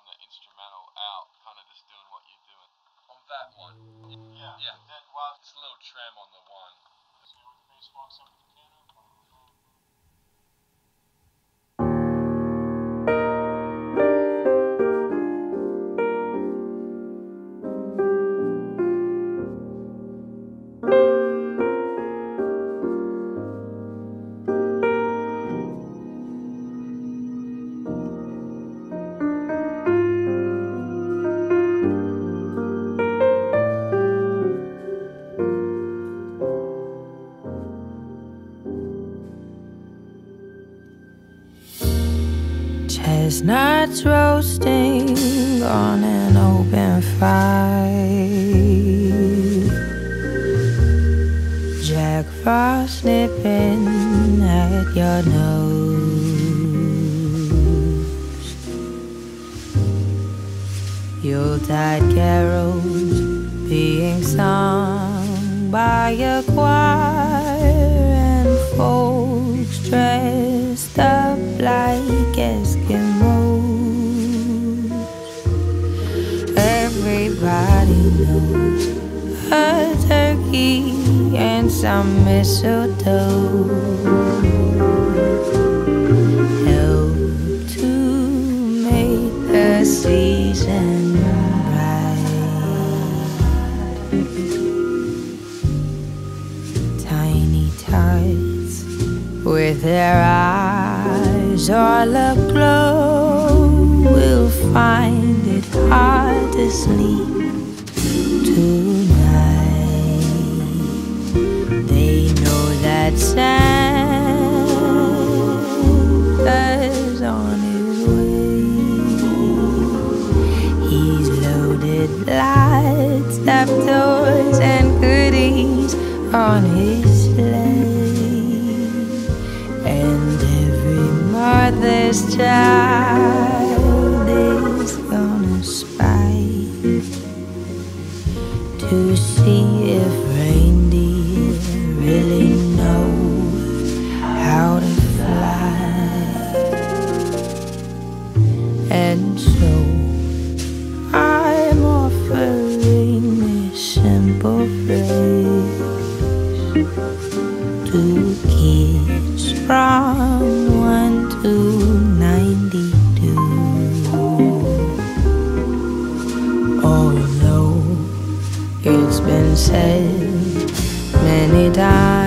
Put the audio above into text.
the instrumental out, kind of just doing what you're doing. On that one. Yeah. Yeah. Well, It's a little trem on the one. so with the bass walks up with the piano. Chestnuts roasting on an open fire, Jack Frost nipping at your nose, Yuletide carols being sung by a choir, and folks dressed up like Eskimos. Everybody knows a turkey and some mistletoe help to make the season bright. Tiny tots with their eyes all aglow will find it hard to sleep tonight. They know that Santa's on his way. He's loaded lights, up toys and goodies on his sleigh, and every mother's child is gonna spy to see if reindeer really know how to fly. And so I'm offering this simple phrase to kids from 1 to 92. Although it's been said many times